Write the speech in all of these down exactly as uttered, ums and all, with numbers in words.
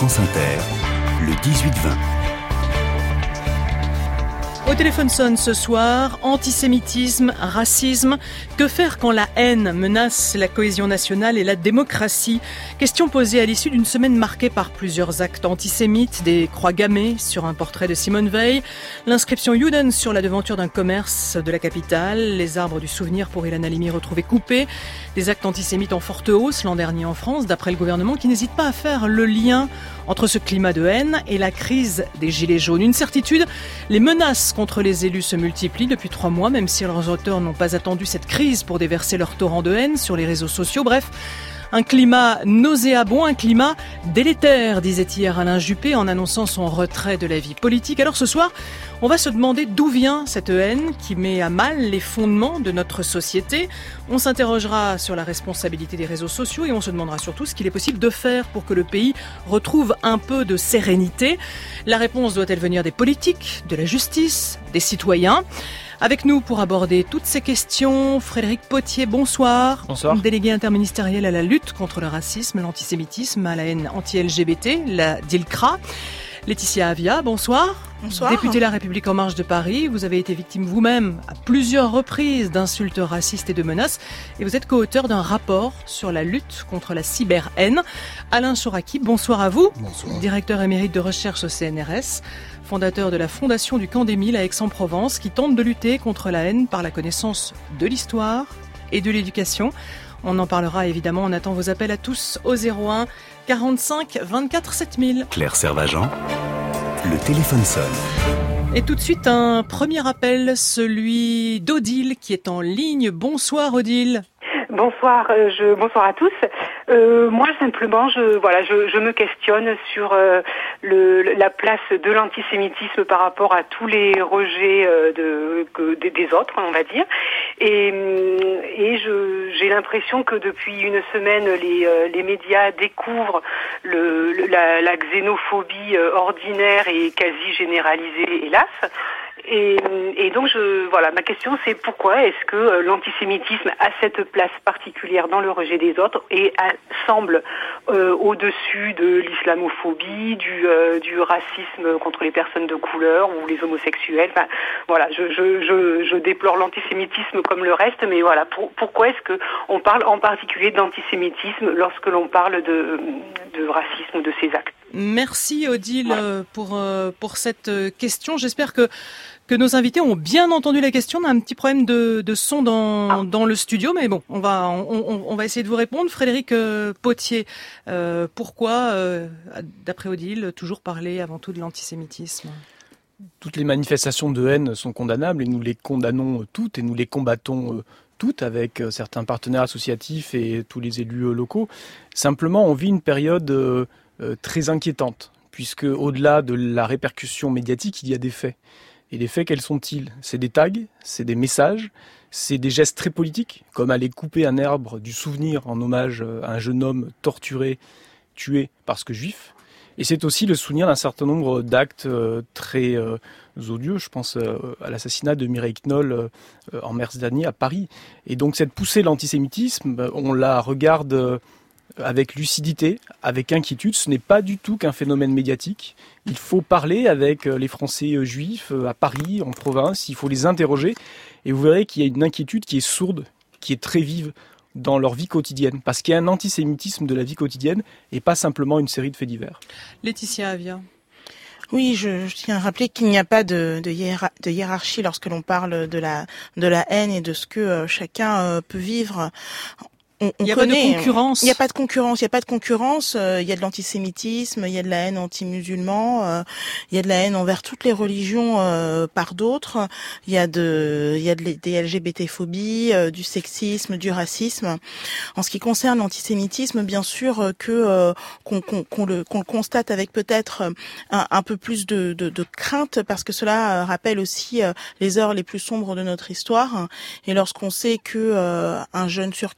France Inter, le dix-huit vingt. Au téléphone sonne ce soir, antisémitisme, racisme. Que faire quand la haine menace la cohésion nationale et la démocratie? Question posée à l'issue d'une semaine marquée par plusieurs actes antisémites, des croix gammées sur un portrait de Simone Veil, l'inscription Juden sur la devanture d'un commerce de la capitale, les arbres du souvenir pour Ilan Halimi retrouvés coupés, des actes antisémites en forte hausse l'an dernier en France, d'après le gouvernement qui n'hésite pas à faire le lien entre ce climat de haine et la crise des gilets jaunes. Une certitude, les menaces contre les élus se multiplient depuis trois mois, même si leurs auteurs n'ont pas attendu cette crise pour déverser leur torrent de haine sur les réseaux sociaux. Bref, un climat nauséabond, un climat délétère, disait hier Alain Juppé en annonçant son retrait de la vie politique. Alors ce soir, on va se demander d'où vient cette haine qui met à mal les fondements de notre société. On s'interrogera sur la responsabilité des réseaux sociaux et on se demandera surtout ce qu'il est possible de faire pour que le pays retrouve un peu de sérénité. La réponse doit-elle venir des politiques, de la justice, des citoyens ? Avec nous pour aborder toutes ces questions, Frédéric Potier, bonsoir. Bonsoir. Délégué interministériel à la lutte contre le racisme, l'antisémitisme, à la haine anti-L G B T, la DILCRA. Laetitia Avia, bonsoir. Bonsoir. Députée La République En Marche de Paris, vous avez été victime vous-même à plusieurs reprises d'insultes racistes et de menaces et vous êtes co-auteur d'un rapport sur la lutte contre la cyber-haine. Alain Chouraki, bonsoir à vous. Bonsoir. Directeur émérite de recherche au C N R S, fondateur de la Fondation du Camp d'Émile à Aix-en-Provence qui tente de lutter contre la haine par la connaissance de l'histoire et de l'éducation. On en parlera évidemment, on attend vos appels à tous au zéro un quarante-cinq vingt-quatre sept mille. Claire Servagent, le téléphone sonne. Et tout de suite un premier appel, celui d'Odile qui est en ligne. Bonsoir Odile. Bonsoir, euh, je, bonsoir à tous. Euh, moi simplement, je voilà, je, je me questionne sur euh, le, la place de l'antisémitisme par rapport à tous les rejets euh, de, que, des, des autres, on va dire. Et, et je, j'ai l'impression que depuis une semaine, les, euh, les médias découvrent le, le, la, la xénophobie euh, ordinaire et quasi généralisée, hélas. Et, et donc, je, voilà, ma question c'est pourquoi est-ce que l'antisémitisme a cette place particulière dans le rejet des autres et a, semble euh, au-dessus de l'islamophobie, du, euh, du racisme contre les personnes de couleur ou les homosexuels. Enfin, voilà, je, je, je, je déplore l'antisémitisme comme le reste, mais voilà, pour, pourquoi est-ce que on parle en particulier d'antisémitisme lorsque l'on parle de, de racisme ou de ces actes? Merci Odile pour pour cette question. J'espère que que nos invités ont bien entendu la question. On a un petit problème de, de son dans dans le studio, mais bon, on va on, on va essayer de vous répondre. Frédéric euh, Potier, euh, pourquoi, euh, d'après Odile, toujours parler avant tout de l'antisémitisme? Toutes les manifestations de haine sont condamnables et nous les condamnons toutes et nous les combattons toutes avec certains partenaires associatifs et tous les élus locaux. Simplement, on vit une période euh, très inquiétante, puisque au-delà de la répercussion médiatique, il y a des faits. Et les faits, quels sont-ils? C'est des tags, c'est des messages, c'est des gestes très politiques, comme aller couper un arbre du souvenir en hommage à un jeune homme torturé, tué parce que juif. Et c'est aussi le souvenir d'un certain nombre d'actes euh, très euh, odieux. Je pense euh, à l'assassinat de Mireille Knoll euh, en mars dernier à Paris. Et donc cette poussée de l'antisémitisme, on la regarde euh, avec lucidité, avec inquiétude. Ce n'est pas du tout qu'un phénomène médiatique. Il faut parler avec les Français juifs à Paris, en province. Il faut les interroger. Et vous verrez qu'il y a une inquiétude qui est sourde, qui est très vive dans leur vie quotidienne. Parce qu'il y a un antisémitisme de la vie quotidienne et pas simplement une série de faits divers. Laetitia Avia. Oui, je, je tiens à rappeler qu'il n'y a pas de, de, hiérar- de hiérarchie lorsque l'on parle de la, de la haine et de ce que euh, chacun euh, peut vivre. On, on il n'y a connaît, pas de concurrence. Il n'y a pas de concurrence. Il n'y a pas de concurrence. Euh, il y a de l'antisémitisme, il y a de la haine anti-musulman, euh, il y a de la haine envers toutes les religions euh, par d'autres. Il y a de, il y a de, des L G B T-phobies, euh, du sexisme, du racisme. En ce qui concerne l'antisémitisme, bien sûr euh, que euh, qu'on, qu'on, qu'on le, qu'on le constate avec peut-être un, un peu plus de, de, de crainte, parce que cela euh, rappelle aussi euh, les heures les plus sombres de notre histoire. Et lorsqu'on sait que euh, un jeune sur quatre aujourd'hui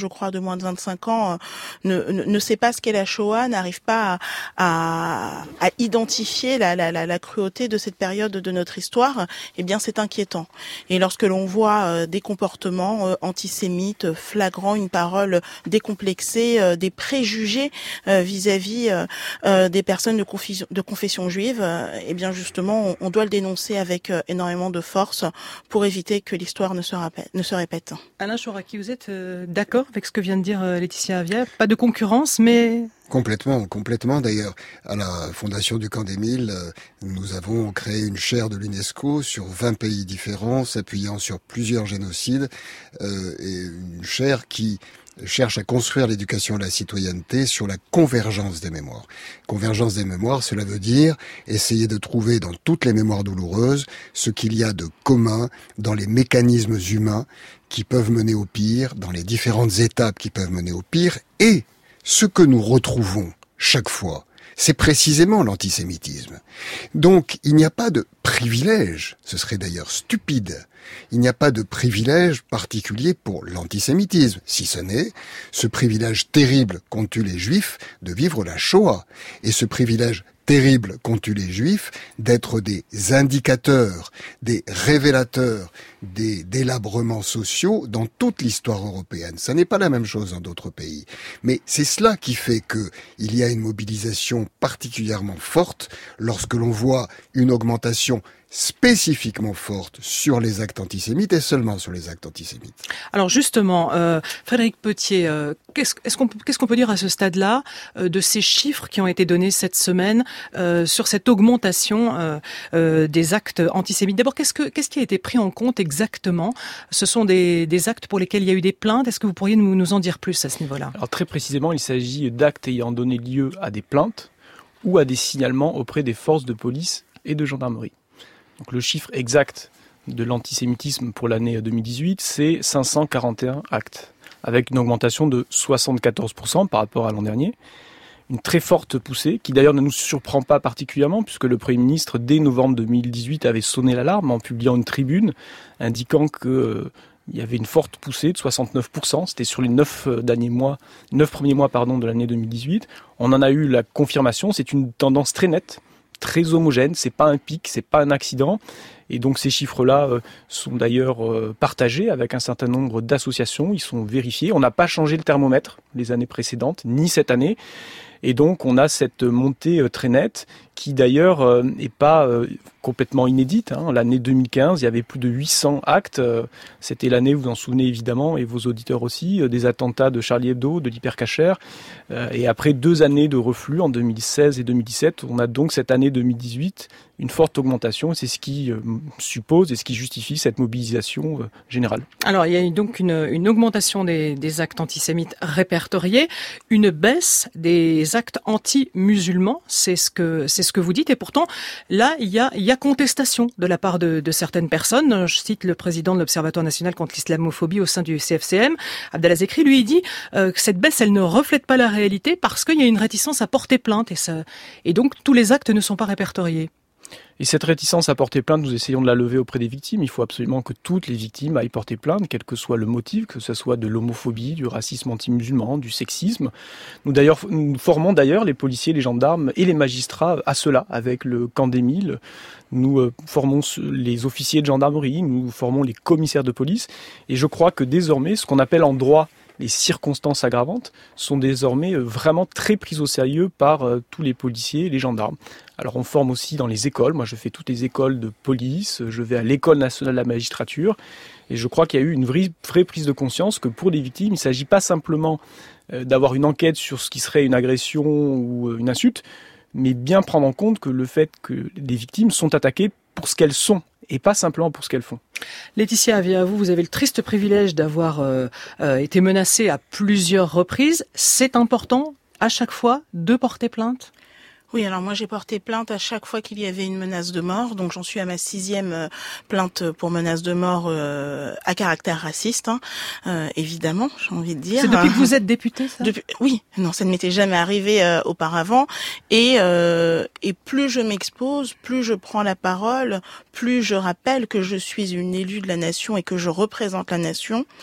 je crois, de moins de vingt-cinq ans euh, ne, ne, ne sait pas ce qu'est la Shoah, n'arrive pas à, à, à identifier la, la, la, la cruauté de cette période de notre histoire, eh bien c'est inquiétant. Et lorsque l'on voit euh, des comportements euh, antisémites flagrants, une parole décomplexée, euh, des préjugés euh, vis-à-vis euh, euh, des personnes de confession, de confession juive, euh, eh bien justement on, on doit le dénoncer avec euh, énormément de force pour éviter que l'histoire ne se, rappelle, ne se répète. Alain Chouraqui, vous êtes euh, d'accord avec ce que vient de dire euh, Laetitia Avia? Pas de concurrence, mais... Complètement, complètement. D'ailleurs, à la Fondation du Camp des Mille, nous avons créé une chaire de l'UNESCO sur vingt pays différents, s'appuyant sur plusieurs génocides, euh, et une chaire qui cherche à construire l'éducation à la citoyenneté sur la convergence des mémoires. Convergence des mémoires, cela veut dire essayer de trouver dans toutes les mémoires douloureuses ce qu'il y a de commun dans les mécanismes humains qui peuvent mener au pire, dans les différentes étapes qui peuvent mener au pire, et ce que nous retrouvons chaque fois, c'est précisément l'antisémitisme. Donc, il n'y a pas de privilège, ce serait d'ailleurs stupide, il n'y a pas de privilège particulier pour l'antisémitisme, si ce n'est ce privilège terrible qu'ont eu les Juifs de vivre la Shoah, et ce privilège terrible qu'ont eu les Juifs d'être des indicateurs, des révélateurs des délabrements sociaux dans toute l'histoire européenne. Ça n'est pas la même chose dans d'autres pays. Mais c'est cela qui fait que il y a une mobilisation particulièrement forte lorsque l'on voit une augmentation spécifiquement forte sur les actes antisémites et seulement sur les actes antisémites. Alors justement, euh, Frédéric Petier, euh, qu'est-ce, est-ce qu'on, qu'est-ce qu'on peut dire à ce stade-là euh, de ces chiffres qui ont été donnés cette semaine euh, sur cette augmentation euh, euh, des actes antisémites? D'abord, qu'est-ce, que, qu'est-ce qui a été pris en compte exactement? Ce sont des, des actes pour lesquels il y a eu des plaintes. Est-ce que vous pourriez nous, nous en dire plus à ce niveau-là? Alors très précisément, il s'agit d'actes ayant donné lieu à des plaintes ou à des signalements auprès des forces de police et de gendarmerie. Donc le chiffre exact de l'antisémitisme pour l'année deux mille dix-huit, c'est cinq cent quarante et un actes, avec une augmentation de soixante-quatorze pour cent par rapport à l'an dernier. Une très forte poussée, qui d'ailleurs ne nous surprend pas particulièrement, puisque le Premier ministre, dès novembre deux mille dix-huit, avait sonné l'alarme en publiant une tribune indiquant que euh, il y avait une forte poussée de soixante-neuf pour cent. C'était sur les neuf derniers mois, neuf premiers mois pardon, de l'année deux mille dix-huit. On en a eu la confirmation. C'est une tendance très nette, très homogène, c'est pas un pic, c'est pas un accident. Et donc ces chiffres-là euh, sont d'ailleurs euh, partagés avec un certain nombre d'associations, ils sont vérifiés. On n'a pas changé le thermomètre les années précédentes, ni cette année. Et donc on a cette montée euh, très nette qui d'ailleurs euh, n'est pas euh, complètement inédite. Hein. L'année deux mille quinze, il y avait plus de huit cents actes. Euh, c'était l'année, vous vous en souvenez évidemment, et vos auditeurs aussi, euh, des attentats de Charlie Hebdo, de l'hypercachère. Euh, et après deux années de reflux, en deux mille seize et deux mille dix-sept, on a donc cette année deux mille dix-huit une forte augmentation. Et c'est ce qui euh, suppose et ce qui justifie cette mobilisation euh, générale. Alors il y a donc une, une augmentation des, des actes antisémites répertoriés, une baisse des actes anti-musulmans, c'est ce que c'est ce que vous dites. Et pourtant, là, il y a, il y a contestation de la part de, de certaines personnes. Je cite le président de l'Observatoire national contre l'islamophobie au sein du C F C M, Abdallah Zekri, lui, il dit euh, que cette baisse, elle ne reflète pas la réalité parce qu'il y a une réticence à porter plainte. Et, ça, et donc, tous les actes ne sont pas répertoriés. Et cette réticence à porter plainte, nous essayons de la lever auprès des victimes. Il faut absolument que toutes les victimes aillent porter plainte, quel que soit le motif, que ce soit de l'homophobie, du racisme anti-musulman, du sexisme. Nous, d'ailleurs, nous formons d'ailleurs les policiers, les gendarmes et les magistrats à cela, avec le camp des Mille. Nous euh, formons les officiers de gendarmerie, nous formons les commissaires de police. Et je crois que désormais, ce qu'on appelle en droit les circonstances aggravantes sont désormais vraiment très prises au sérieux par euh, tous les policiers et les gendarmes. Alors on forme aussi dans les écoles, moi je fais toutes les écoles de police, je vais à l'école nationale de la magistrature, et je crois qu'il y a eu une vraie, vraie prise de conscience que pour les victimes, il ne s'agit pas simplement euh, d'avoir une enquête sur ce qui serait une agression ou euh, une insulte, mais bien prendre en compte que le fait que les victimes sont attaquées pour ce qu'elles sont, et pas simplement pour ce qu'elles font. Laetitia Avia, vous, vous avez le triste privilège d'avoir euh, euh, été menacée à plusieurs reprises. C'est important, à chaque fois, de porter plainte ? Oui, alors moi j'ai porté plainte à chaque fois qu'il y avait une menace de mort, donc j'en suis à ma sixième euh, plainte pour menace de mort euh, à caractère raciste, hein. euh, évidemment, j'ai envie de dire. C'est depuis que vous êtes députée, ça ? Depuis, oui, non, ça ne m'était jamais arrivé euh, auparavant, et euh, et plus je m'expose, plus je prends la parole, plus je rappelle que je suis une élue de la nation et que je représente la nation,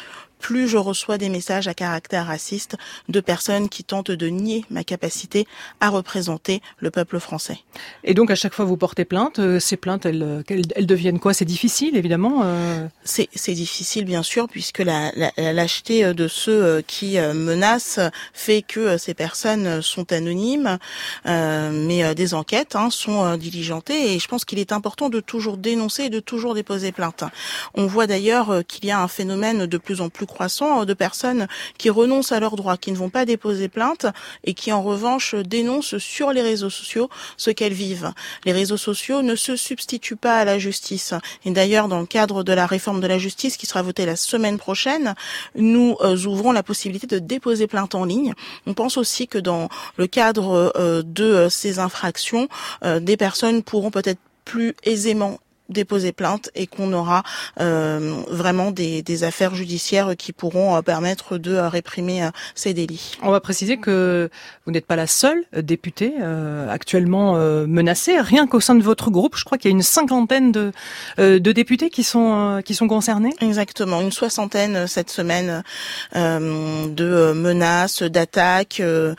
plus je reçois des messages à caractère raciste de personnes qui tentent de nier ma capacité à représenter le peuple français. Et donc à chaque fois vous portez plainte, euh, ces plaintes elles, elles, elles deviennent quoi? C'est difficile évidemment euh... c'est, c'est difficile bien sûr, puisque la, la, la lâcheté de ceux qui menacent fait que ces personnes sont anonymes, euh, mais des enquêtes hein, sont diligentées, et je pense qu'il est important de toujours dénoncer et de toujours déposer plainte. On voit d'ailleurs qu'il y a un phénomène de plus en plus croissant de personnes qui renoncent à leurs droits, qui ne vont pas déposer plainte et qui en revanche dénoncent sur les réseaux sociaux ce qu'elles vivent. Les réseaux sociaux ne se substituent pas à la justice. Et d'ailleurs, dans le cadre de la réforme de la justice qui sera votée la semaine prochaine, nous euh, ouvrons la possibilité de déposer plainte en ligne. On pense aussi que dans le cadre euh, de ces infractions, euh, des personnes pourront peut-être plus aisément déposer plainte et qu'on aura euh, vraiment des, des affaires judiciaires qui pourront euh, permettre de euh, réprimer euh, ces délits. On va préciser que vous n'êtes pas la seule députée euh, actuellement euh, menacée. Rien qu'au sein de votre groupe, je crois qu'il y a une cinquantaine de, euh, de députés qui sont, euh, qui sont concernés. Exactement, une soixantaine cette semaine euh, de menaces, d'attaques. Euh,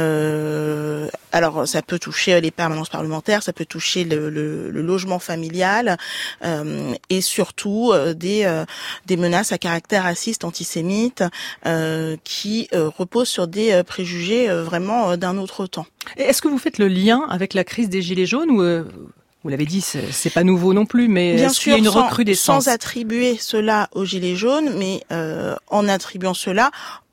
euh, alors ça peut toucher les permanences parlementaires, ça peut toucher le, le, le logement familial. Euh, et surtout euh, des euh, des menaces à caractère raciste, antisémite, euh, qui euh, reposent sur des euh, préjugés euh, vraiment euh, d'un autre temps. Et est-ce que vous faites le lien avec la crise des Gilets jaunes ou euh... Vous l'avez dit, c'est, c'est pas nouveau non plus, mais bien est-ce sûr, qu'il y a une sans, recrudescence? Sans attribuer cela aux Gilets jaunes, mais euh, en attribuant cela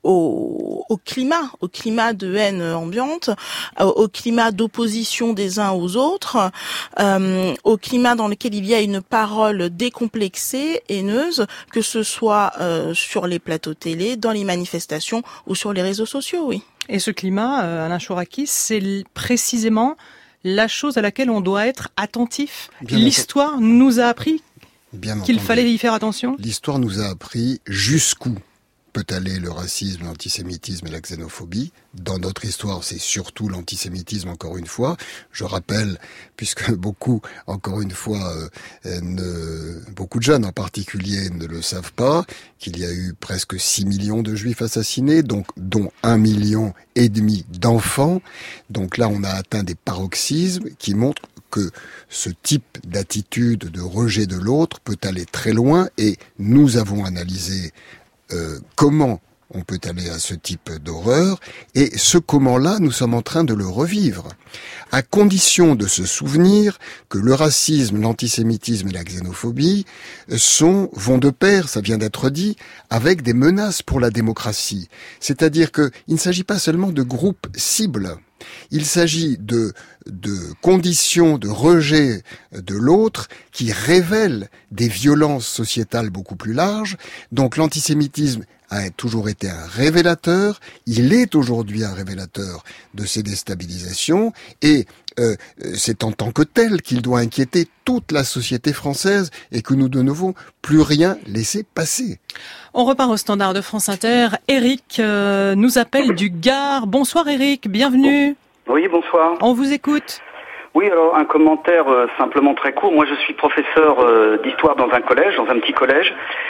au, au climat, au climat de haine ambiante, au, au climat d'opposition des uns aux autres, euh, au climat dans lequel il y a une parole décomplexée, haineuse, que ce soit euh, sur les plateaux télé, dans les manifestations ou sur les réseaux sociaux, oui. Et ce climat, euh, Alain Chourakis, c'est précisément la chose à laquelle on doit être attentif. Bien L'histoire entendu. nous a appris Bien qu'il entendu. fallait y faire attention. L'histoire nous a appris jusqu'où peut aller le racisme, l'antisémitisme et la xénophobie. Dans notre histoire, c'est surtout l'antisémitisme, encore une fois. Je rappelle, puisque beaucoup, encore une fois, euh, ne, beaucoup de jeunes en particulier ne le savent pas, qu'il y a eu presque six millions de juifs assassinés, donc dont un million et demi d'enfants. Donc là, on a atteint des paroxysmes qui montrent que ce type d'attitude de rejet de l'autre peut aller très loin, et nous avons analysé Euh, comment on peut aller à ce type d'horreur, et ce comment-là, nous sommes en train de le revivre, à condition de se souvenir que le racisme, l'antisémitisme et la xénophobie sont, vont de pair, ça vient d'être dit, avec des menaces pour la démocratie. C'est-à-dire qu'il ne s'agit pas seulement de groupes cibles, il s'agit de, de conditions de rejet de l'autre qui révèlent des violences sociétales beaucoup plus larges. Donc l'antisémitisme a toujours été un révélateur, il est aujourd'hui un révélateur de ces déstabilisations, et euh, c'est en tant que tel qu'il doit inquiéter toute la société française et que nous ne devons plus rien laisser passer. On repart au standard de France Inter. Eric euh, nous appelle du Gard. Bonsoir Eric, bienvenue. Oui, bonsoir. On vous écoute. Oui, alors un commentaire euh, simplement très court. Moi, je suis professeur euh, d'histoire dans un collège, dans un petit collège.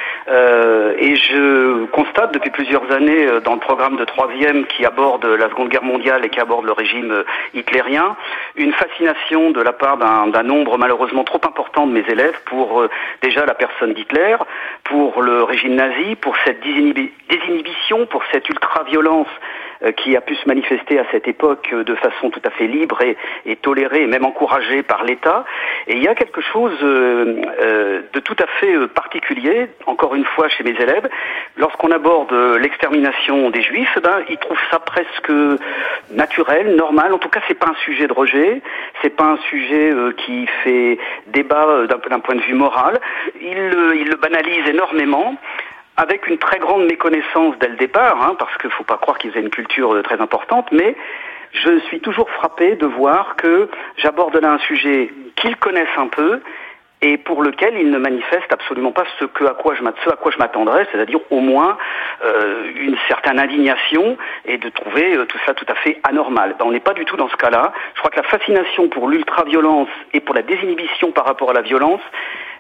Euh, et je constate depuis plusieurs années euh, dans le programme de troisième qui aborde la Seconde Guerre mondiale et qui aborde le régime euh, hitlérien, une fascination de la part d'un, d'un nombre malheureusement trop important de mes élèves pour euh, déjà la personne d'Hitler, pour le régime nazi, pour cette désinhibi- désinhibition, pour cette ultra-violence euh, qui a pu se manifester à cette époque euh, de façon tout à fait libre et, et tolérée et même encouragée par l'État. Et il y a quelque chose euh, euh, de tout à fait euh, particulier, encore une fois chez mes élèves, lorsqu'on aborde l'extermination des Juifs, ben ils trouvent ça presque naturel, normal. En tout cas, c'est pas un sujet de rejet, c'est pas un sujet euh, qui fait débat euh, d'un, d'un point de vue moral. Ils, euh, ils le banalisent énormément, avec une très grande méconnaissance dès le départ, hein, parce qu'il faut pas croire qu'ils aient une culture euh, très importante, mais je suis toujours frappé de voir que j'aborde là un sujet qu'ils connaissent un peu, et pour lequel il ne manifeste absolument pas ce, que à, quoi je ce à quoi je m'attendrais, c'est-à-dire au moins euh, une certaine indignation et de trouver euh, tout ça tout à fait anormal. Ben, on n'est pas du tout dans ce cas-là. Je crois que la fascination pour l'ultra-violence et pour la désinhibition par rapport à la violence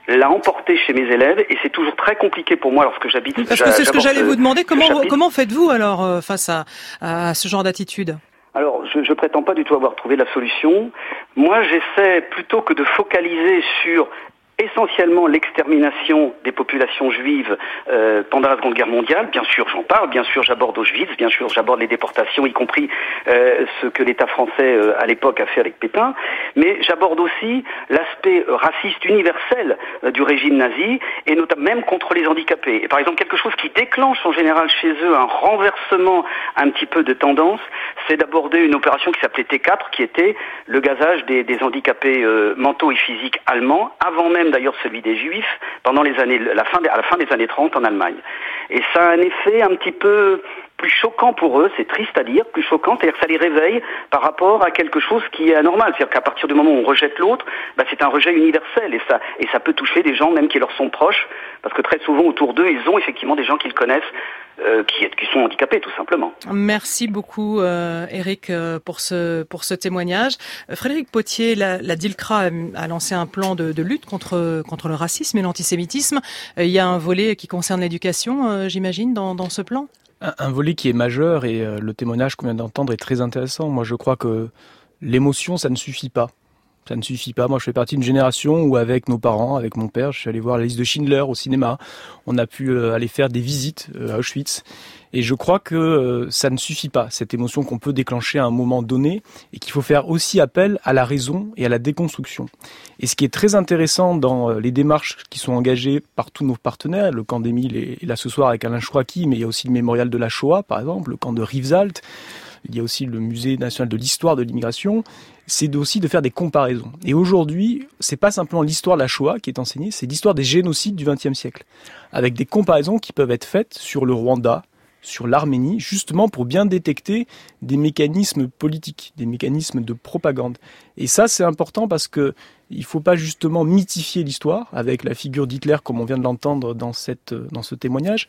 l'a emporté chez mes élèves et c'est toujours très compliqué pour moi lorsque j'habite. Parce que c'est ce que j'allais vous demander. Comment comment faites-vous alors euh, face à, à ce genre d'attitude ? Alors, je, je prétends pas du tout avoir trouvé la solution. Moi, j'essaie plutôt que de focaliser sur essentiellement l'extermination des populations juives euh, pendant la Seconde Guerre mondiale. Bien sûr, j'en parle, bien sûr, j'aborde Auschwitz, bien sûr, j'aborde les déportations, y compris euh, ce que l'État français, euh, à l'époque, a fait avec Pétain. Mais j'aborde aussi l'aspect euh, raciste universel euh, du régime nazi, et notamment même contre les handicapés. Et par exemple, quelque chose qui déclenche en général chez eux un renversement un petit peu de tendance, c'est d'aborder une opération qui s'appelait T quatre, qui était le gazage des, des handicapés euh, mentaux et physiques allemands, avant même d'ailleurs celui des Juifs pendant les années, la fin, à la fin des années trente en Allemagne. Et ça a un effet un petit peu plus choquant pour eux, c'est triste à dire, plus choquant, c'est-à-dire que ça les réveille par rapport à quelque chose qui est anormal. C'est-à-dire qu'à partir du moment où on rejette l'autre, bah, c'est un rejet universel et ça, et ça peut toucher des gens même qui leur sont proches, parce que très souvent autour d'eux, ils ont effectivement des gens qu'ils connaissent, Euh, qui, qui sont handicapés tout simplement. Merci beaucoup euh, Éric euh, pour ce pour ce témoignage. Euh, Frédéric Pottier, la, la DILCRA a, a lancé un plan de, de lutte contre contre le racisme et l'antisémitisme. Euh, il y a un volet qui concerne l'éducation, euh, j'imagine, dans dans ce plan. Un, un volet qui est majeur et euh, le témoignage qu'on vient d'entendre est très intéressant. Moi, je crois que l'émotion, ça ne suffit pas. Ça ne suffit pas. Moi, je fais partie d'une génération où, avec nos parents, avec mon père, je suis allé voir la liste de Schindler au cinéma. On a pu euh, aller faire des visites euh, à Auschwitz. Et je crois que euh, ça ne suffit pas, cette émotion qu'on peut déclencher à un moment donné, et qu'il faut faire aussi appel à la raison et à la déconstruction. Et ce qui est très intéressant dans euh, les démarches qui sont engagées par tous nos partenaires, le camp d'Émile est là ce soir avec Alain Chouraki, mais il y a aussi le mémorial de la Shoah, par exemple, le camp de Rivesaltes. Il y a aussi le Musée national de l'histoire de l'immigration. C'est aussi de faire des comparaisons. Et aujourd'hui, c'est pas simplement l'histoire de la Shoah qui est enseignée, c'est l'histoire des génocides du vingtième siècle. Avec des comparaisons qui peuvent être faites sur le Rwanda, sur l'Arménie, justement pour bien détecter des mécanismes politiques, des mécanismes de propagande. Et ça, c'est important parce que il faut pas justement mythifier l'histoire avec la figure d'Hitler, comme on vient de l'entendre dans cette, dans ce témoignage,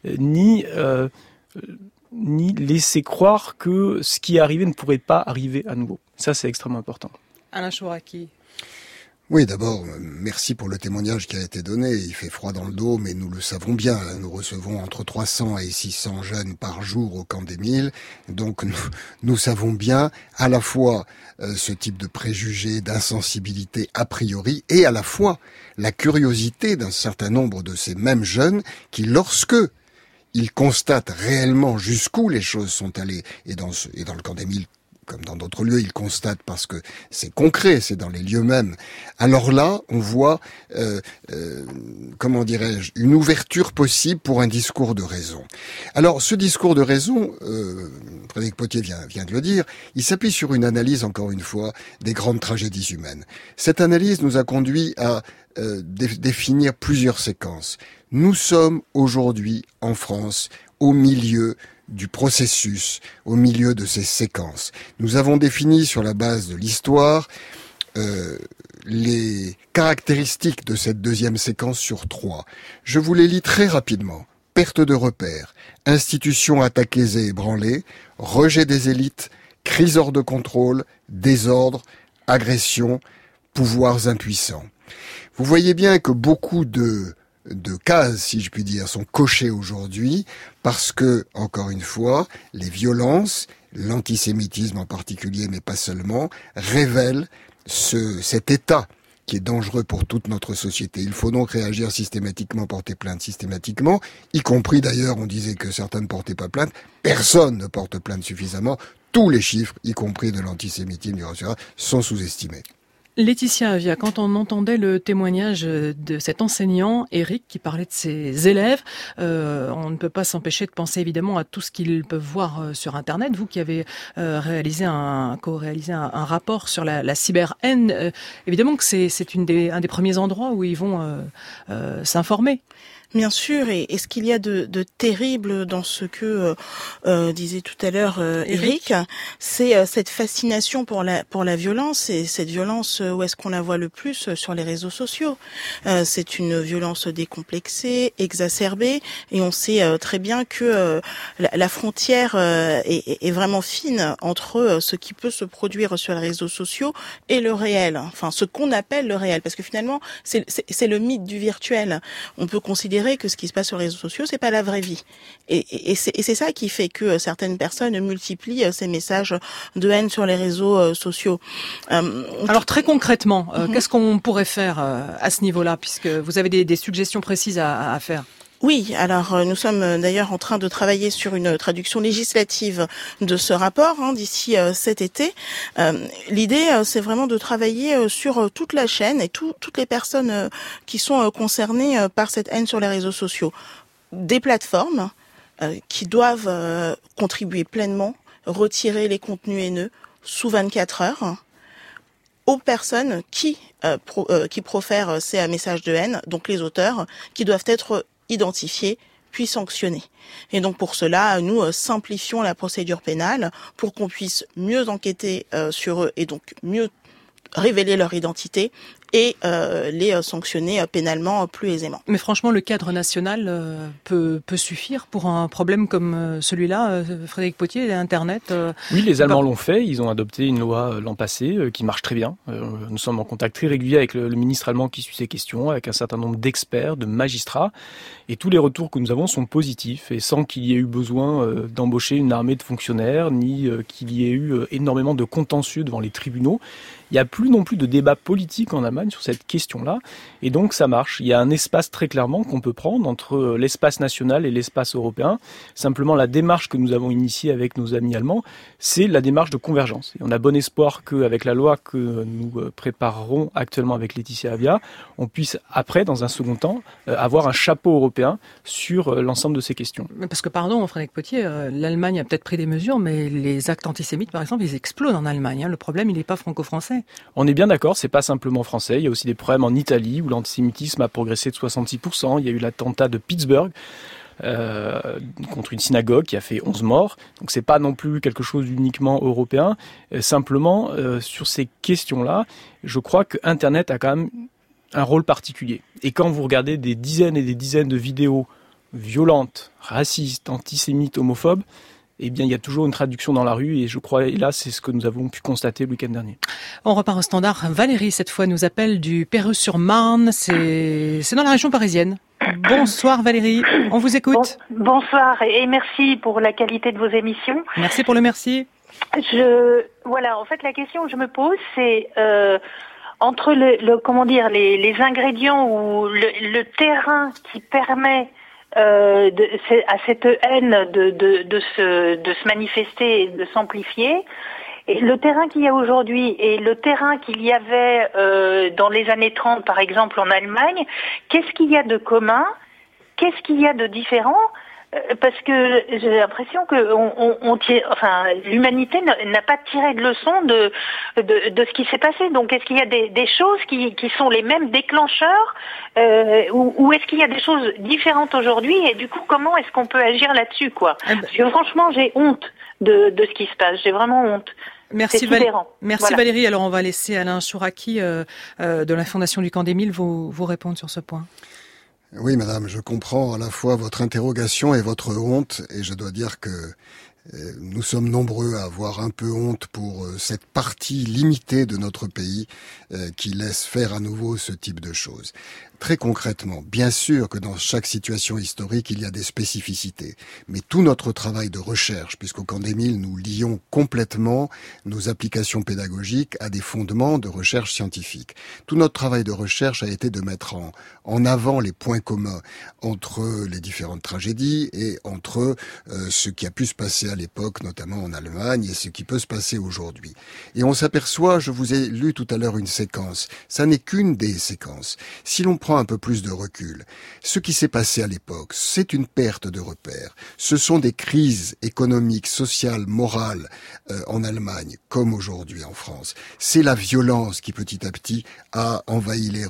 ni, euh, ni laisser croire que ce qui est arrivé ne pourrait pas arriver à nouveau. Ça, c'est extrêmement important. Alain Chouraki. Oui, d'abord, merci pour le témoignage qui a été donné. Il fait froid dans le dos, mais nous le savons bien. Nous recevons entre trois cents et six cents jeunes par jour au camp d'Émile. Donc, nous, nous savons bien à la fois euh, ce type de préjugés, d'insensibilité a priori, et à la fois la curiosité d'un certain nombre de ces mêmes jeunes qui, lorsque ils constatent réellement jusqu'où les choses sont allées, et dans, ce, et dans le camp d'Émile, comme dans d'autres lieux, ils constatent parce que c'est concret, c'est dans les lieux mêmes. Alors là, on voit, euh, euh, comment dirais-je, une ouverture possible pour un discours de raison. Alors, ce discours de raison, euh, Frédéric Pottier vient, vient de le dire, il s'appuie sur une analyse, encore une fois, des grandes tragédies humaines. Cette analyse nous a conduit à euh, dé- définir plusieurs séquences. Nous sommes aujourd'hui, en France, au milieu du processus, au milieu de ces séquences. Nous avons défini sur la base de l'histoire euh, les caractéristiques de cette deuxième séquence sur trois. Je vous les lis très rapidement. Perte de repères, institutions attaquées et ébranlées, rejet des élites, crise hors de contrôle, désordre, agression, pouvoirs impuissants. Vous voyez bien que beaucoup de de cases, si je puis dire, sont cochées aujourd'hui parce que, encore une fois, les violences, l'antisémitisme en particulier, mais pas seulement, révèlent ce, cet état qui est dangereux pour toute notre société. Il faut donc réagir systématiquement, porter plainte systématiquement, y compris d'ailleurs, on disait que certains ne portaient pas plainte, personne ne porte plainte suffisamment, tous les chiffres, y compris de l'antisémitisme, sont sous-estimés. Laetitia Avia, quand on entendait le témoignage de cet enseignant, Éric, qui parlait de ses élèves, euh, on ne peut pas s'empêcher de penser évidemment à tout ce qu'ils peuvent voir sur Internet. Vous qui avez euh, réalisé un, co-réalisé un, un rapport sur la, la cyber-haine, euh, évidemment que c'est, c'est une des, un des premiers endroits où ils vont euh, euh, s'informer. Bien sûr, et, et ce qu'il y a de, de terrible dans ce que euh, euh, disait tout à l'heure euh, Eric, c'est euh, cette fascination pour la pour la violence, et cette violence, euh, où est-ce qu'on la voit le plus? Sur les réseaux sociaux. Euh, c'est une violence décomplexée, exacerbée, et on sait euh, très bien que euh, la, la frontière euh, est, est vraiment fine entre euh, ce qui peut se produire sur les réseaux sociaux et le réel, enfin ce qu'on appelle le réel, parce que finalement c'est, c'est, c'est le mythe du virtuel. On peut considérer que ce qui se passe sur les réseaux sociaux, c'est pas la vraie vie. Et, et, et, c'est, et c'est ça qui fait que certaines personnes multiplient ces messages de haine sur les réseaux sociaux. Euh, Alors très concrètement, euh, mm-hmm. qu'est-ce qu'on pourrait faire euh, à ce niveau-là, puisque vous avez des, des suggestions précises à, à faire? Oui, alors nous sommes d'ailleurs en train de travailler sur une traduction législative de ce rapport hein, d'ici euh, cet été. Euh, l'idée, euh, c'est vraiment de travailler euh, sur euh, toute la chaîne et tout, toutes les personnes euh, qui sont euh, concernées euh, par cette haine sur les réseaux sociaux. Des plateformes euh, qui doivent euh, contribuer pleinement, retirer les contenus haineux sous vingt-quatre heures. Aux personnes qui euh, pro, euh, qui profèrent ces messages de haine, donc les auteurs, qui doivent être identifiés puis sanctionnés. Et donc pour cela, nous euh, simplifions la procédure pénale pour qu'on puisse mieux enquêter euh, sur eux et donc mieux révéler leur identité et euh, les euh, sanctionner euh, pénalement euh, plus aisément. Mais franchement, le cadre national euh, peut, peut suffire pour un problème comme euh, celui-là, euh, Frédéric Pottier, Internet euh, Oui, les Allemands pas... l'ont fait. Ils ont adopté une loi euh, l'an passé euh, qui marche très bien. Euh, nous sommes en contact très régulier avec le, le ministre allemand qui suit ces questions, avec un certain nombre d'experts, de magistrats. Et tous les retours que nous avons sont positifs et sans qu'il y ait eu besoin euh, d'embaucher une armée de fonctionnaires, ni euh, qu'il y ait eu euh, énormément de contentieux devant les tribunaux. Il n'y a plus non plus de débat politique en Allemagne sur cette question-là, et donc ça marche. Il y a un espace très clairement qu'on peut prendre entre l'espace national et l'espace européen. Simplement, la démarche que nous avons initiée avec nos amis allemands, c'est la démarche de convergence. Et on a bon espoir qu'avec la loi que nous préparerons actuellement avec Laetitia Avia, on puisse après, dans un second temps, avoir un chapeau européen sur l'ensemble de ces questions. Parce que, pardon, Frédéric Pottier, l'Allemagne a peut-être pris des mesures, mais les actes antisémites, par exemple, ils explosent en Allemagne. Le problème, il n'est pas franco-français. On est bien d'accord, c'est pas simplement français. Il y a aussi des problèmes en Italie où l'antisémitisme a progressé de soixante-six pour cent. Il y a eu l'attentat de Pittsburgh euh, contre une synagogue qui a fait onze morts. Donc c'est pas non plus quelque chose d'uniquement européen. Euh, simplement, euh, sur ces questions-là, je crois que Internet a quand même un rôle particulier. Et quand vous regardez des dizaines et des dizaines de vidéos violentes, racistes, antisémites, homophobes, eh bien, il y a toujours une traduction dans la rue et je crois, et là, c'est ce que nous avons pu constater le week-end dernier. On repart au standard. Valérie, cette fois, nous appelle du Perreux-sur-Marne. C'est, c'est dans la région parisienne. Bonsoir Valérie, on vous écoute. Bon, bonsoir et merci pour la qualité de vos émissions. Merci pour le merci. Je, voilà, en fait, la question que je me pose, c'est euh, entre le, le, comment dire, les, les ingrédients ou le, le terrain qui permet Euh, de, à cette haine de, de, de, se, de se manifester et de s'amplifier. Et le terrain qu'il y a aujourd'hui et le terrain qu'il y avait euh, dans les années trente, par exemple, en Allemagne, qu'est-ce qu'il y a de commun? Qu'est-ce qu'il y a de différent? Parce que j'ai l'impression que on, on, on tire, enfin, l'humanité n'a pas tiré de leçon de, de, de ce qui s'est passé. Donc, est-ce qu'il y a des, des choses qui, qui sont les mêmes déclencheurs euh, ou, ou est-ce qu'il y a des choses différentes aujourd'hui? Et du coup, comment est-ce qu'on peut agir là-dessus, quoi? Parce que franchement, j'ai honte de, de ce qui se passe. J'ai vraiment honte. Merci, Val- Merci voilà. Valérie. Alors, on va laisser Alain Chouraki euh, euh, de la Fondation du Camp des Mille vous, vous répondre sur ce point. Oui, madame, je comprends à la fois votre interrogation et votre honte, et je dois dire que euh, nous sommes nombreux à avoir un peu honte pour euh, cette partie limitée de notre pays euh, qui laisse faire à nouveau ce type de choses. Très concrètement, bien sûr que dans chaque situation historique, il y a des spécificités. Mais tout notre travail de recherche, puisqu'au Camp des Mille, nous lions complètement nos applications pédagogiques à des fondements de recherche scientifique. Tout notre travail de recherche a été de mettre en, en avant les points communs entre les différentes tragédies et entre euh, ce qui a pu se passer à l'époque, notamment en Allemagne, et ce qui peut se passer aujourd'hui. Et on s'aperçoit, je vous ai lu tout à l'heure une séquence, ça n'est qu'une des séquences. Si l'on prend un peu plus de recul. Ce qui s'est passé à l'époque, c'est une perte de repères. Ce sont des crises économiques, sociales, morales euh, en Allemagne, comme aujourd'hui en France. C'est la violence qui petit à petit a envahi les rues.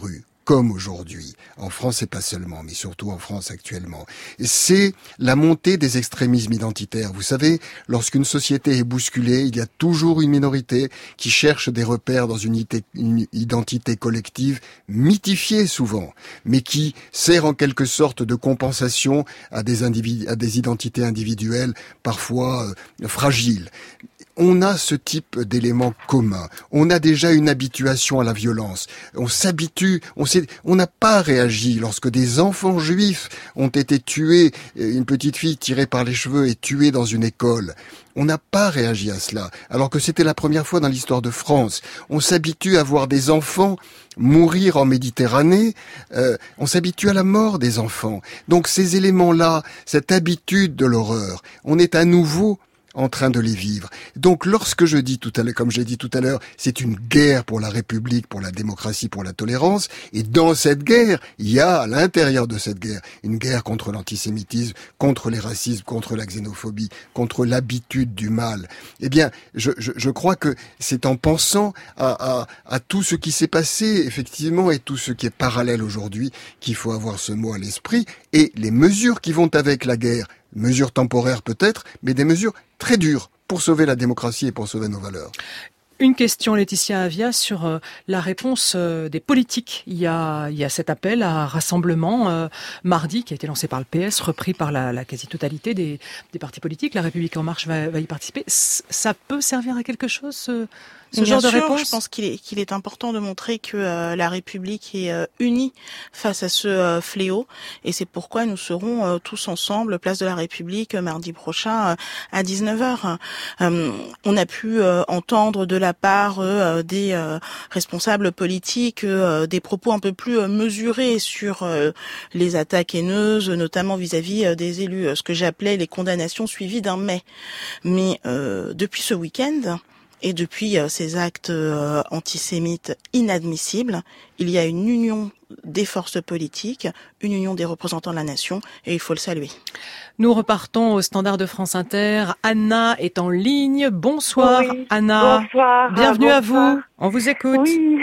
comme aujourd'hui, en France et pas seulement, mais surtout en France actuellement, c'est la montée des extrémismes identitaires. Vous savez, lorsqu'une société est bousculée, il y a toujours une minorité qui cherche des repères dans une, une identité collective, mythifiée souvent, mais qui sert en quelque sorte de compensation à des, individu- à des identités individuelles parfois euh, fragiles. On a ce type d'éléments communs. On a déjà une habituation à la violence. On s'habitue, on sait, on n'a pas réagi lorsque des enfants juifs ont été tués, une petite fille tirée par les cheveux et tuée dans une école. On n'a pas réagi à cela, alors que c'était la première fois dans l'histoire de France. On s'habitue à voir des enfants mourir en Méditerranée, euh, on s'habitue à la mort des enfants. Donc ces éléments-là, cette habitude de l'horreur, on est à nouveau en train de les vivre. Donc lorsque je dis tout à l'heure, comme je l'ai dit tout à l'heure, c'est une guerre pour la République, pour la démocratie, pour la tolérance, et dans cette guerre, il y a à l'intérieur de cette guerre, une guerre contre l'antisémitisme, contre les racismes, contre la xénophobie, contre l'habitude du mal. Eh bien, je, je, je crois que c'est en pensant à, à, à tout ce qui s'est passé, effectivement, et tout ce qui est parallèle aujourd'hui, qu'il faut avoir ce mot à l'esprit, et les mesures qui vont avec la guerre, mesures temporaires peut-être, mais des mesures très dures pour sauver la démocratie et pour sauver nos valeurs. Une question, Laetitia Avia, sur euh, la réponse euh, des politiques. Il y a, il y a cet appel à rassemblement euh, mardi qui a été lancé par le P S, repris par la, la quasi-totalité des, des partis politiques. La République En Marche va, va y participer. C- ça peut servir à quelque chose, ce, ce Bien genre sûr, de réponse? Je pense qu'il est, qu'il est important de montrer que euh, la République est euh, unie face à ce euh, fléau. Et c'est pourquoi nous serons euh, tous ensemble, place de la République, euh, mardi prochain euh, à dix-neuf heures. Euh, on a pu euh, entendre de la part euh, des euh, responsables politiques euh, des propos un peu plus euh, mesurés sur euh, les attaques haineuses, notamment vis-à-vis euh, des élus, ce que j'appelais les condamnations suivies d'un mais. Mais euh, depuis ce week-end, et depuis euh, ces actes euh, antisémites inadmissibles, il y a une union des forces politiques, une union des représentants de la nation, et il faut le saluer. Nous repartons au Standard de France Inter. Anna est en ligne. Bonsoir, oui, Anna. Bonsoir. Bienvenue bonsoir. à vous. On vous écoute. Oui.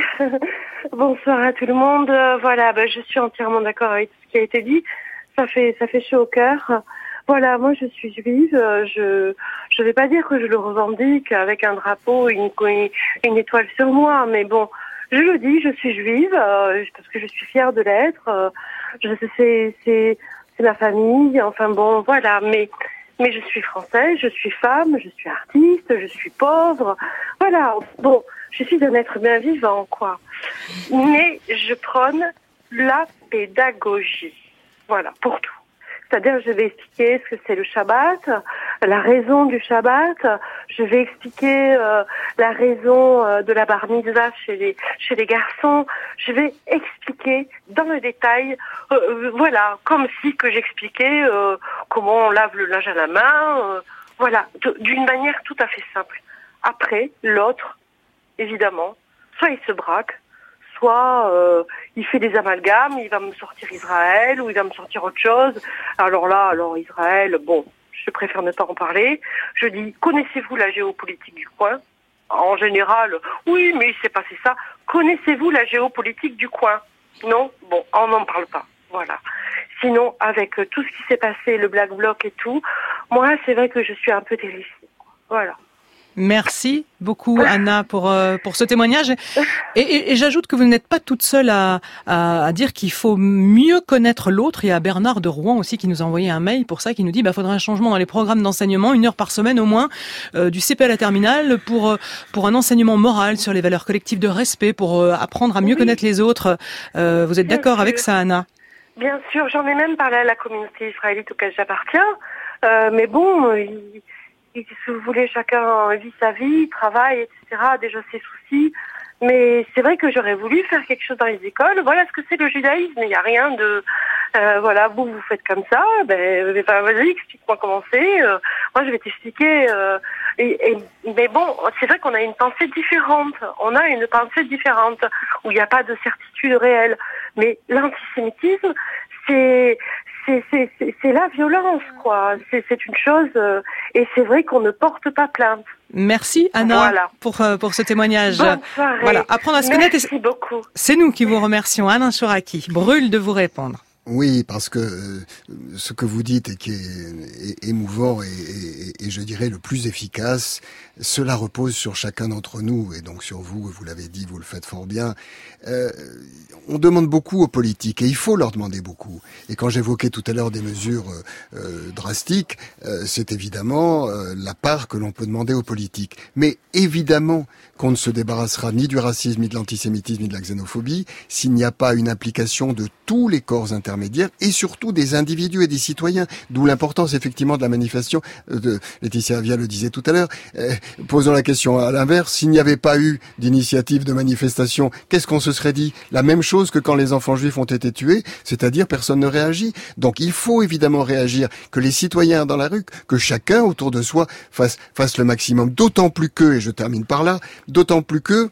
Bonsoir à tout le monde. Euh, voilà, ben, je suis entièrement d'accord avec tout ce qui a été dit. Ça fait, ça fait chaud au cœur. Voilà, moi je suis juive. Je, je vais pas dire que je le revendique avec un drapeau, une, une étoile sur moi, mais bon, je le dis, je suis juive euh, parce que je suis fière de l'être. Euh, je c'est, c'est, c'est ma famille. Enfin bon, voilà. Mais, mais je suis française, je suis femme, je suis artiste, je suis pauvre. Voilà. Bon, je suis un être bien vivant, quoi. Mais je prône la pédagogie. Voilà, pour tout. C'est-à-dire, je vais expliquer ce que c'est le Shabbat, la raison du Shabbat. Je vais expliquer euh, la raison euh, de la bar mitzvah chez les chez les garçons. Je vais expliquer dans le détail, euh, voilà, comme si que j'expliquais euh, comment on lave le linge à la main. Euh, voilà, de, d'une manière tout à fait simple. Après, l'autre, évidemment, soit il se braque, soit euh, il fait des amalgames, il va me sortir Israël ou il va me sortir autre chose. Alors là, alors Israël, bon, je préfère ne pas en parler. Je dis, connaissez-vous la géopolitique du coin? En général, oui, mais il s'est passé ça. Connaissez-vous la géopolitique du coin? Non? Bon, on n'en parle pas. Voilà. Sinon, avec tout ce qui s'est passé, le Black Bloc et tout, moi, c'est vrai que je suis un peu terrifiée. Voilà. Merci beaucoup, Anna, pour euh, pour ce témoignage. Et, et, et j'ajoute que vous n'êtes pas toute seule à, à, à dire qu'il faut mieux connaître l'autre. Il y a Bernard de Rouen aussi qui nous a envoyé un mail pour ça, qui nous dit bah faudrait un changement dans les programmes d'enseignement, une heure par semaine au moins, euh, du C P à la terminale, pour pour un enseignement moral sur les valeurs collectives de respect, pour euh, apprendre à mieux oui. connaître les autres. Euh, vous êtes Bien d'accord sûr. avec ça, Anna? Bien sûr, j'en ai même parlé à la communauté israélite auquel j'appartiens. Euh, mais bon, il... Et si vous voulez, chacun vit sa vie, travaille, et cetera, a déjà ses soucis. Mais c'est vrai que j'aurais voulu faire quelque chose dans les écoles. Voilà ce que c'est le judaïsme. Il n'y a rien de... Euh, voilà, vous, vous faites comme ça. Ben, ben vas-y, explique-moi comment c'est. Euh, moi, je vais t'expliquer. Euh, et, et, mais bon, c'est vrai qu'on a une pensée différente. On a une pensée différente où il n'y a pas de certitude réelle. Mais l'antisémitisme, c'est... c'est, c'est, c'est, c'est la violence, quoi. C'est, c'est une chose, euh, et c'est vrai qu'on ne porte pas plainte. Merci Anna voilà. pour euh, pour ce témoignage. Bonne soirée. Voilà, apprendre à se Merci connaître. Merci beaucoup. C'est nous qui vous remercions. Alain Chouraqui brûle de vous répondre. Oui, parce que euh, ce que vous dites et qui est, est émouvant et, et, et je dirais le plus efficace, cela repose sur chacun d'entre nous et donc sur vous, vous l'avez dit, vous le faites fort bien. Euh, on demande beaucoup aux politiques et il faut leur demander beaucoup. Et quand j'évoquais tout à l'heure des mesures euh, drastiques, euh, c'est évidemment euh, la part que l'on peut demander aux politiques. Mais évidemment qu'on ne se débarrassera ni du racisme, ni de l'antisémitisme, ni de la xénophobie s'il n'y a pas une implication de tous les corps intermédiaires et surtout des individus et des citoyens. D'où l'importance effectivement de la manifestation. De, Laetitia Avia le disait tout à l'heure. Euh, posons la question à l'inverse. S'il n'y avait pas eu d'initiative de manifestation, qu'est-ce qu'on se serait dit? La même chose que quand les enfants juifs ont été tués, c'est-à-dire personne ne réagit. Donc il faut évidemment réagir, que les citoyens dans la rue, que chacun autour de soi fasse, fasse le maximum. D'autant plus que, et je termine par là, d'autant plus que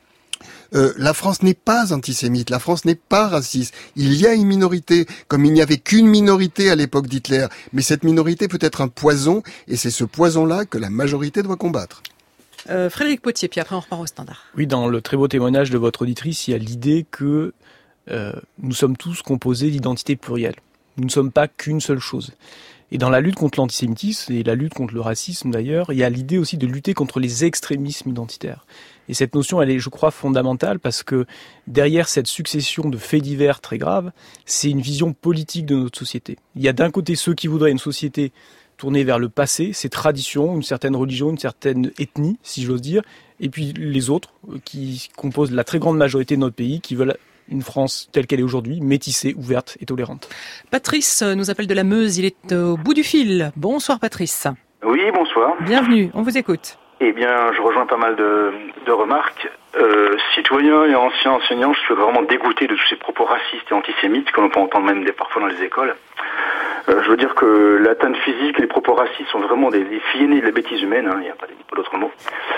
Euh, la France n'est pas antisémite, la France n'est pas raciste. Il y a une minorité, comme il n'y avait qu'une minorité à l'époque d'Hitler. Mais cette minorité peut être un poison, et c'est ce poison-là que la majorité doit combattre. Euh, Frédéric Potier, puis après on repart au standard. Oui, dans le très beau témoignage de votre auditrice, il y a l'idée que euh, nous sommes tous composés d'identités plurielles. Nous ne sommes pas qu'une seule chose. Et dans la lutte contre l'antisémitisme, et la lutte contre le racisme d'ailleurs, il y a l'idée aussi de lutter contre les extrémismes identitaires. Et cette notion, elle est, je crois, fondamentale parce que derrière cette succession de faits divers très graves, c'est une vision politique de notre société. Il y a d'un côté ceux qui voudraient une société tournée vers le passé, ses traditions, une certaine religion, une certaine ethnie, si j'ose dire, et puis les autres qui composent la très grande majorité de notre pays, qui veulent une France telle qu'elle est aujourd'hui, métissée, ouverte et tolérante. Patrice nous appelle de la Meuse, il est au bout du fil. Bonsoir Patrice. Oui, bonsoir. Bienvenue, on vous écoute. Eh bien, je rejoins pas mal de, de remarques. Euh, citoyen et ancien enseignant, je suis vraiment dégoûté de tous ces propos racistes et antisémites que l'on peut entendre même des, parfois dans les écoles. Euh, je veux dire que l'atteinte physique et les propos racistes sont vraiment des, des filles aînées de la bêtise humaine, hein, il n'y a pas, pas d'autre mot.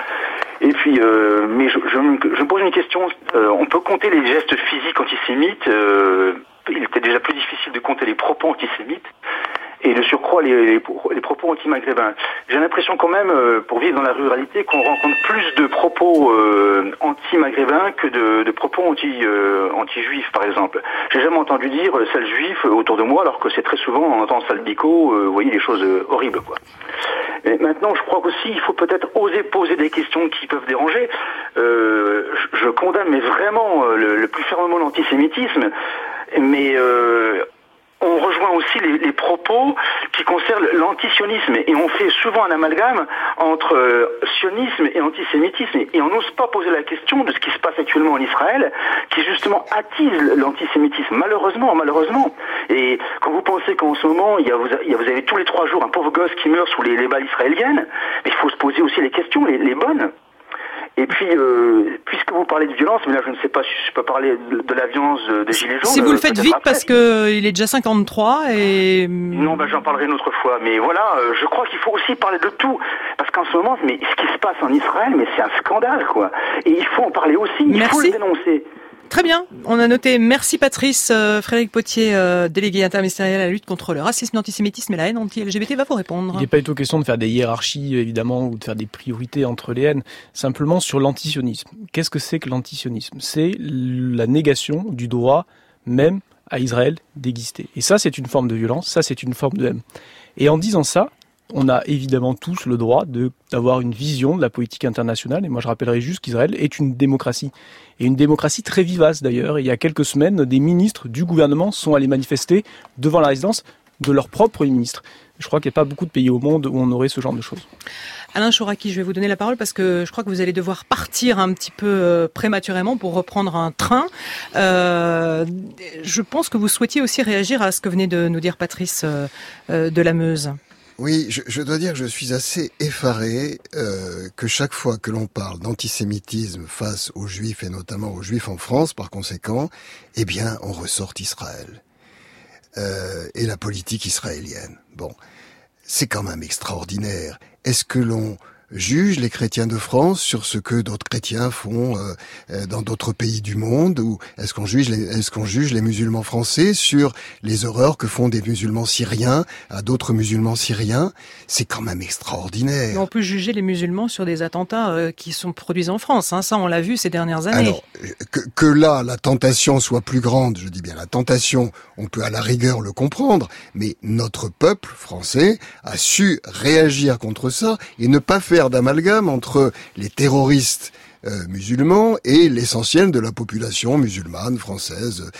Et puis, euh, mais je, je, je me pose une question, euh, on peut compter les gestes physiques antisémites, euh, il était déjà plus difficile de compter les propos antisémites, et de surcroît les, les, les propos anti-maghrébins. J'ai l'impression quand même, euh, pour vivre dans la ruralité, qu'on rencontre plus de propos euh, anti-maghrébins que de, de propos anti, euh, anti-juifs, par exemple. J'ai jamais entendu dire euh, sale juif autour de moi, alors que c'est très souvent, on entend sale bico, euh, vous voyez, des choses euh, horribles, quoi. Et maintenant, je crois qu'aussi, il faut peut-être oser poser des questions qui peuvent déranger. Euh, je, je condamne, mais vraiment, euh, le, le plus fermement l'antisémitisme, mais... Euh, on rejoint aussi les, les propos qui concernent l'antisionisme et on fait souvent un amalgame entre euh, sionisme et antisémitisme et on n'ose pas poser la question de ce qui se passe actuellement en Israël qui justement attise l'antisémitisme, malheureusement, malheureusement. Et quand vous pensez qu'en ce moment, il y a, vous, il y a, vous avez tous les trois jours un pauvre gosse qui meurt sous les, les balles israéliennes, mais il faut se poser aussi les questions, les, les bonnes. Et puis, euh, puisque vous parlez de violence, mais là je ne sais pas si je peux parler de, de la violence des Gilets jaunes. Si vous le faites vite, après, parce que il est déjà cinquante-trois et... Non, bah, j'en parlerai une autre fois. Mais voilà, euh, je crois qu'il faut aussi parler de tout. Parce qu'en ce moment, mais ce qui se passe en Israël, mais c'est un scandale, quoi. Et il faut en parler aussi, il Merci. faut le dénoncer. Très bien, on a noté. Merci Patrice. Euh, Frédéric Potier, euh, délégué interministériel à la lutte contre le racisme, l'antisémitisme et la haine anti-L G B T, va vous répondre. Il n'est pas du tout question de faire des hiérarchies, évidemment, ou de faire des priorités entre les haines. Simplement sur l'antisionisme. Qu'est-ce que c'est que l'antisionisme ? C'est la négation du droit même à Israël d'exister. Et ça, c'est une forme de violence, ça, c'est une forme de haine. Et en disant ça, on a évidemment tous le droit de, d'avoir une vision de la politique internationale. Et moi, je rappellerai juste qu'Israël est une démocratie. Et une démocratie très vivace, d'ailleurs. Il y a quelques semaines, des ministres du gouvernement sont allés manifester devant la résidence de leur propre Premier ministre. Je crois qu'il n'y a pas beaucoup de pays au monde où on aurait ce genre de choses. Alain Chouraqui, je vais vous donner la parole parce que je crois que vous allez devoir partir un petit peu euh, prématurément pour reprendre un train. Euh, je pense que vous souhaitiez aussi réagir à ce que venait de nous dire Patrice euh, euh, de la Meuse. Oui, je, je dois dire que je suis assez effaré euh, que chaque fois que l'on parle d'antisémitisme face aux Juifs et notamment aux Juifs en France, par conséquent, eh bien, on ressorte Israël euh, et la politique israélienne. Bon, c'est quand même extraordinaire. Est-ce que l'on juge les chrétiens de France sur ce que d'autres chrétiens font euh, dans d'autres pays du monde, ou est-ce qu'on juge les, est-ce qu'on juge les musulmans français sur les horreurs que font des musulmans syriens à d'autres musulmans syriens? C'est quand même extraordinaire. Mais on peut juger les musulmans sur des attentats euh, qui sont produits en France, hein, ça on l'a vu ces dernières années. Alors, que, que là, la tentation soit plus grande, je dis bien la tentation, on peut à la rigueur le comprendre, mais notre peuple français a su réagir contre ça et ne pas faire d'amalgame entre les terroristes euh, musulmans et l'essentiel de la population musulmane française,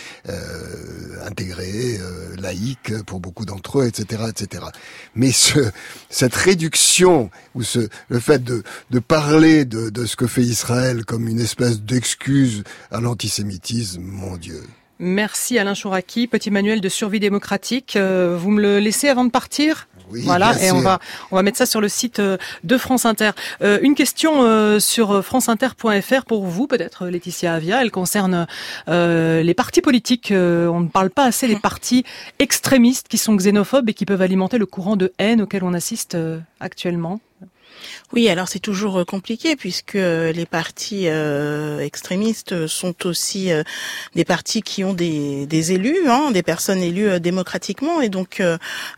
euh, intégrée, euh, laïque pour beaucoup d'entre eux, et cetera, et cetera. Mais ce, cette réduction ou ce, le fait de, de parler de, de ce que fait Israël comme une espèce d'excuse à l'antisémitisme, mon Dieu. Merci Alain Chouraqui, petit manuel de survie démocratique. Euh, vous me le laissez avant de partir ? Oui, voilà, et sûr. on va on va mettre ça sur le site de France Inter. Euh, une question euh, sur franceinter point f r pour vous, peut-être Laetitia Avia. Elle concerne euh, les partis politiques. Euh, on ne parle pas assez des partis extrémistes qui sont xénophobes et qui peuvent alimenter le courant de haine auquel on assiste euh, actuellement. Oui, alors c'est toujours compliqué puisque les partis euh, extrémistes sont aussi euh, des partis qui ont des, des élus, hein, des personnes élues euh, démocratiquement, et donc euh,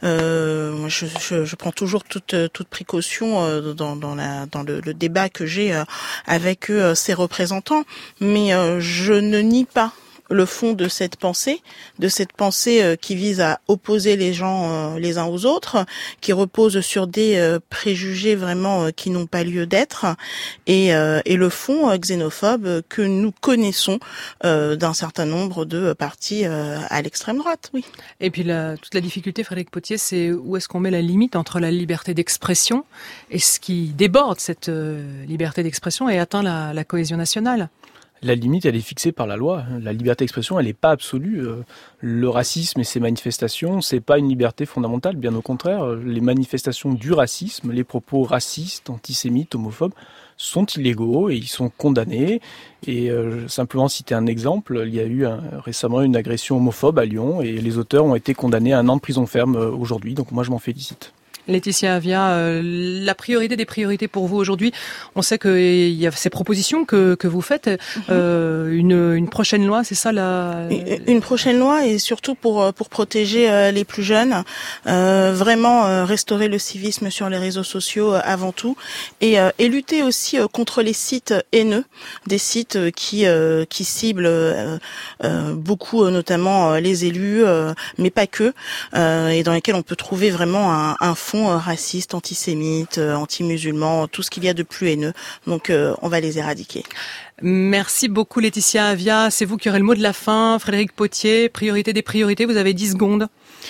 euh, je, je, je prends toujours toute, toute précaution euh, dans, dans, la, dans le, le débat que j'ai euh, avec eux, ces représentants, mais euh, je ne nie pas le fond de cette pensée, de cette pensée euh, qui vise à opposer les gens euh, les uns aux autres, qui repose sur des euh, préjugés vraiment euh, qui n'ont pas lieu d'être, et, euh, et le fond euh, xénophobe que nous connaissons euh, d'un certain nombre de partis euh, à l'extrême droite, oui. Et puis la, toute la difficulté, Frédéric Pottier, c'est où est-ce qu'on met la limite entre la liberté d'expression et ce qui déborde cette euh, liberté d'expression et atteint la, la cohésion nationale. La limite, elle est fixée par la loi. La liberté d'expression, elle n'est pas absolue. Le racisme et ses manifestations, c'est pas une liberté fondamentale. Bien au contraire, les manifestations du racisme, les propos racistes, antisémites, homophobes, sont illégaux et ils sont condamnés. Et euh, simplement citer un exemple, il y a eu un, récemment une agression homophobe à Lyon et les auteurs ont été condamnés à un an de prison ferme euh, aujourd'hui. Donc moi, je m'en félicite. Laetitia Avia, euh, la priorité des priorités pour vous aujourd'hui, on sait qu'il y a ces propositions que, que vous faites, euh, une, une prochaine loi, c'est ça la... Une prochaine loi et surtout pour, pour protéger euh, les plus jeunes, euh, vraiment euh, restaurer le civisme sur les réseaux sociaux euh, avant tout, et, euh, et lutter aussi euh, contre les sites haineux, des sites euh, qui, euh, qui ciblent euh, euh, beaucoup, euh, notamment euh, les élus, euh, mais pas que, euh, et dans lesquels on peut trouver vraiment un, un fond racistes, antisémites, anti-musulmans, tout ce qu'il y a de plus haineux. Donc euh, on va les éradiquer. Merci beaucoup Laetitia Avia. C'est vous qui aurez le mot de la fin. Frédéric Pottier, priorité des priorités, vous avez dix secondes.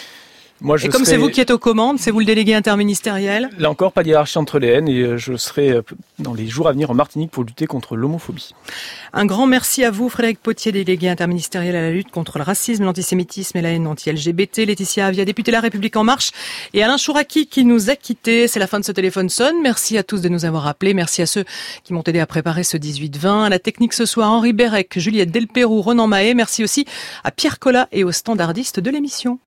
Moi, je et comme serai... c'est vous qui êtes aux commandes, c'est vous le délégué interministériel. Là encore, pas de hiérarchie entre les haines et je serai dans les jours à venir en Martinique pour lutter contre l'homophobie. Un grand merci à vous, Frédéric Pottier, délégué interministériel à la lutte contre le racisme, l'antisémitisme et la haine anti-L G B T. Laetitia Avia, députée La République En Marche, et Alain Chouraqui qui nous a quittés. C'est la fin de ce téléphone sonne. Merci à tous de nous avoir appelés. Merci à ceux qui m'ont aidé à préparer ce dix-huit vingt. À la technique ce soir, Henri Bérec, Juliette Delperroux, Ronan Mahé. Merci aussi à Pierre Collat et aux standardistes de l'émission.